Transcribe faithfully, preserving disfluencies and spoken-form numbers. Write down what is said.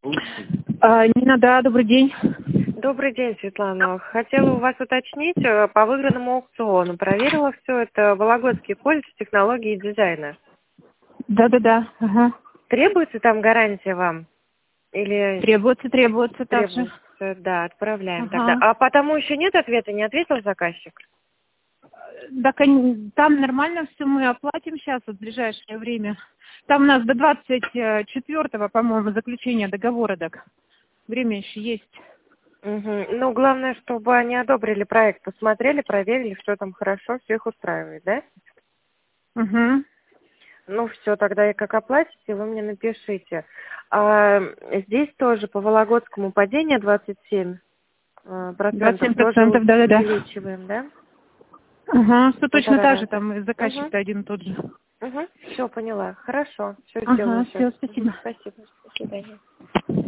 А, Нина, да, добрый день. Добрый день, Светлана. Хотела у вас уточнить э, по выигранному аукциону. Проверила все это. Вологодский колледж технологии и дизайна. Да-да-да, ага. Требуется там гарантия вам? Или Требуется, требуется также. требуется? Да, отправляем тогда. Ага. А потому еще нет ответа? Не ответил заказчик? Да, кон- там нормально все мы оплатим сейчас, вот в ближайшее время. Там у нас до двадцать четвёртого, по-моему, заключение договора, так. Время еще есть. Угу. Ну, главное, чтобы они одобрили проект, посмотрели, проверили, что там хорошо, все их устраивает, да? Угу. Ну, все, тогда и как оплатите, вы мне напишите. А, здесь тоже по Вологодскому падение двадцать семь э, двадцать процентов семь тоже процентов, да-да-да. увеличиваем, да? Ага, все точно Полтора так же, раза. там и Угу. заказчик-то один и тот же. Угу. Все, поняла. Хорошо, все сделаю Ага, сейчас. все, спасибо. Спасибо. До свидания.